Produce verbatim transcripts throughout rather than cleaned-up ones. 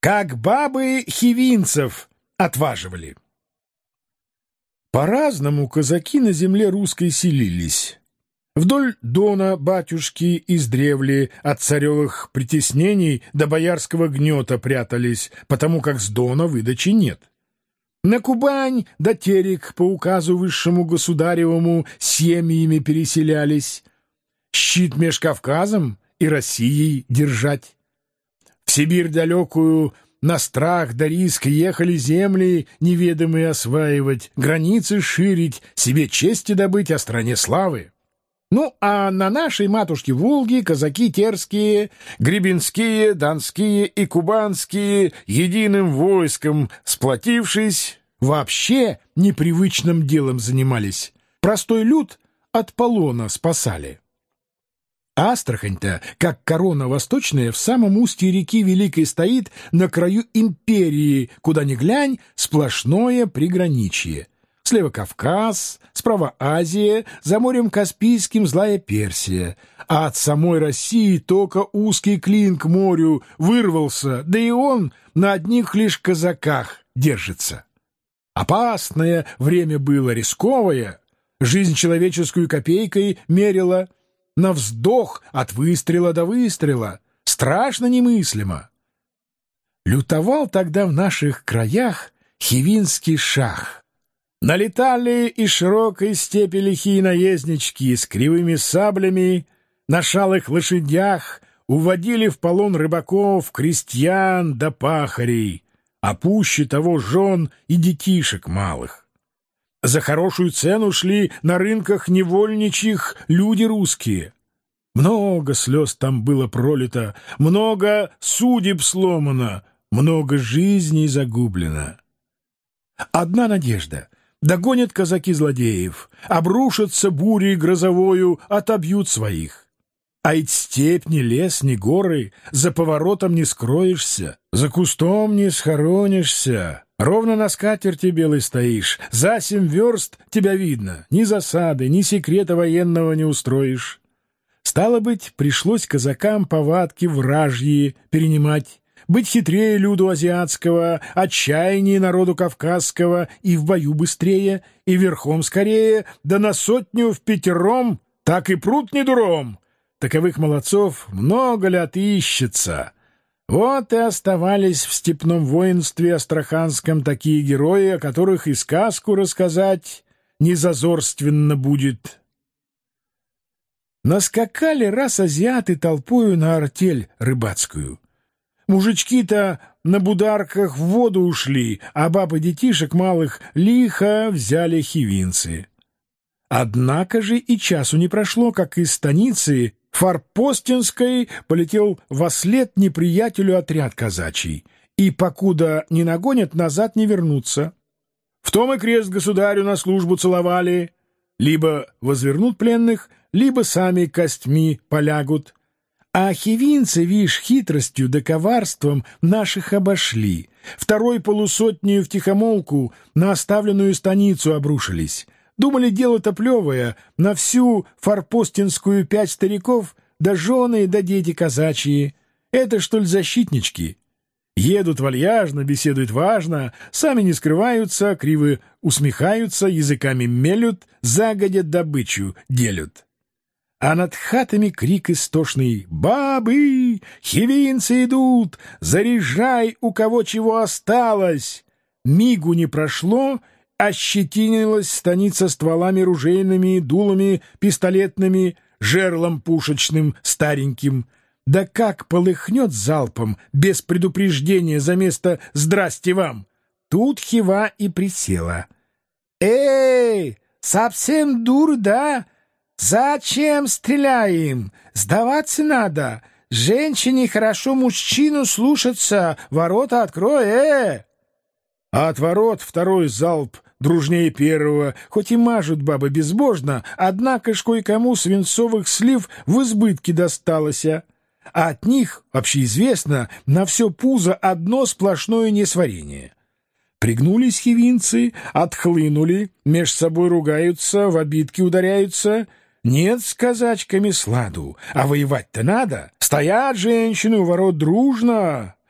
как бабы хивинцев отваживали. По-разному казаки на земле русской селились. Вдоль Дона батюшки издревле от царевых притеснений до боярского гнета прятались, потому как с Дона выдачи нет. На Кубань до Терек по указу высшему государевому семьями переселялись. Щит меж Кавказом и Россией держать. В Сибирь далекую на страх да риск ехали земли неведомые осваивать, границы ширить, себе чести добыть, о стране славы. Ну, а на нашей матушке Волге казаки терские, гребенские, донские и кубанские, единым войском сплотившись, вообще непривычным делом занимались. Простой люд от полона спасали. Астрахань-то, как корона восточная, в самом устье реки Великой стоит на краю империи, куда ни глянь, сплошное приграничье. Слева Кавказ, справа Азия, за морем Каспийским злая Персия. А от самой России только узкий клин к морю вырвался, да и он на одних лишь казаках держится. Опасное время было, рисковое, жизнь человеческую копейкой мерила, на вздох от выстрела до выстрела, страшно немыслимо. Лютовал тогда в наших краях хивинский шах. Налетали из широкой степи лихие наезднички с кривыми саблями, на шалых лошадях уводили в полон рыбаков, крестьян да пахарей, а пуще того жен и детишек малых. За хорошую цену шли на рынках невольничьих люди русские. Много слез там было пролито, много судеб сломано, много жизней загублено. Одна надежда — догонят казаки злодеев, обрушатся бурей грозовою, отобьют своих. А ведь степь, ни лес, ни горы, за поворотом не скроешься, за кустом не схоронишься. Ровно на скатерти белой стоишь, за семь верст тебя видно, ни засады, ни секрета военного не устроишь. Стало быть, пришлось казакам повадки вражьи перенимать, быть хитрее люду азиатского, отчаяннее народу кавказского, и в бою быстрее, и верхом скорее, да на сотню в пятером, так и прут не дуром. Таковых молодцов много лет ищется. Вот и оставались в степном воинстве астраханском такие герои, о которых и сказку рассказать не зазорственно будет. Наскакали раз азиаты толпою на артель рыбацкую. Мужички-то на бударках в воду ушли, а бабы детишек малых лихо взяли хивинцы. Однако же и часу не прошло, как из станицы Форпостинской полетел вослед неприятелю отряд казачий, и, покуда не нагонят, назад не вернутся. В том и крест государю на службу целовали. Либо возвернут пленных, либо сами костьми полягут. А хивинцы, вишь, хитростью да коварством наших обошли. Второй полусотнею втихомолку на оставленную станицу обрушились. Думали, дело-то плевое, на всю Форпостинскую пять стариков, да жены, да дети казачьи. Это, что ли, защитнички? Едут вальяжно, беседуют важно, сами не скрываются, криво усмехаются, языками мелют, загодя добычу делют. А над хатами крик истошный: «Бабы! Хивинцы идут! Заряжай, у кого чего осталось!» Мигу не прошло, ощетинилась станица стволами ружейными, дулами пистолетными, жерлом пушечным стареньким. Да как полыхнет залпом, без предупреждения, за место «здрасте вам». Тут Хива и присела. «Эй, совсем дур, да? Зачем стреляем? Сдаваться надо. Женщине хорошо мужчину слушаться. Ворота открой, э!» А от ворот второй залп дружнее первого, хоть и мажут бабы безбожно, однако ж кое-кому свинцовых слив в избытке досталось. А от них, общеизвестно, на все пузо одно сплошное несварение. Пригнулись хивинцы, отхлынули, меж собой ругаются, в обидки ударяются. Нет с казачками сладу, а воевать-то надо. Стоят женщины у ворот дружно.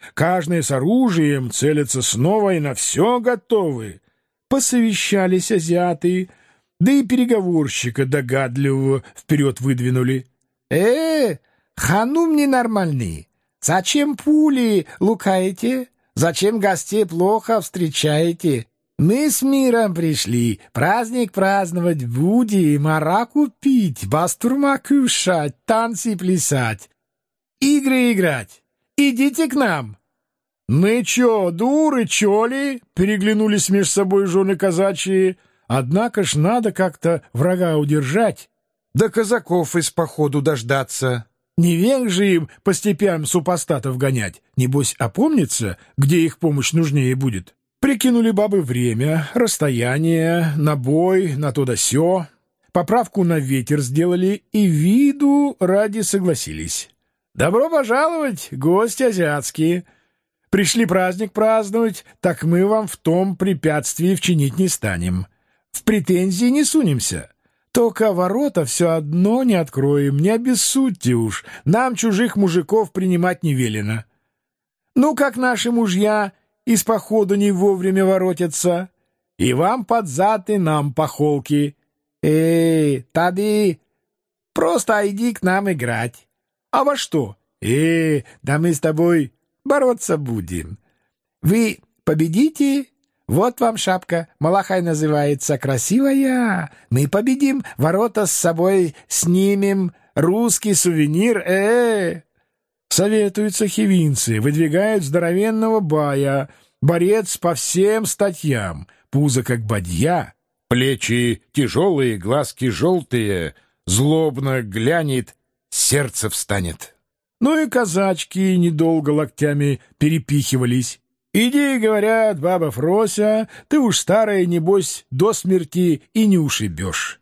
Каждый с оружием, целятся снова и на все готовы. Посовещались азиаты, да и переговорщика догадливого вперед выдвинули. «Э, ханум ненормальный, зачем пули лукаете? Зачем гостей плохо встречаете? Мы с миром пришли, праздник праздновать будем, араку пить, бастурма кушать, танцы плясать, игры играть. Идите к нам!» «Мы чё, дуры, чё ли?» — переглянулись меж собой жены казачьи. Однако ж надо как-то врага удержать, да казаков из походу дождаться. Не век же им по степям супостатов гонять. Небось, опомнится, где их помощь нужнее будет. Прикинули бабы время, расстояние, на бой, на то да сё. Поправку на ветер сделали и виду ради согласились. «Добро пожаловать, гости азиатские! Пришли праздник праздновать, так мы вам в том препятствии вчинить не станем. В претензии не сунемся. Только ворота все одно не откроем, не обессудьте уж, нам чужих мужиков принимать не велено. Ну, как наши мужья из походу не вовремя воротятся, и вам под зад, и нам по холке. Эй, тады, просто иди к нам играть. А во что? Э, да мы с тобой бороться будем. Вы победите, вот вам шапка, малахай называется, красивая. Мы победим, ворота с собой снимем, русский сувенир, э. Советуются хивинцы, выдвигают здоровенного бая, борец по всем статьям, пузо как бадья, плечи тяжелые, глазки желтые, злобно глянет, сердце встанет. Ну и казачки недолго локтями перепихивались. «Иди, — говорят, — баба Фрося, ты уж старая, небось, до смерти и не ушибешь».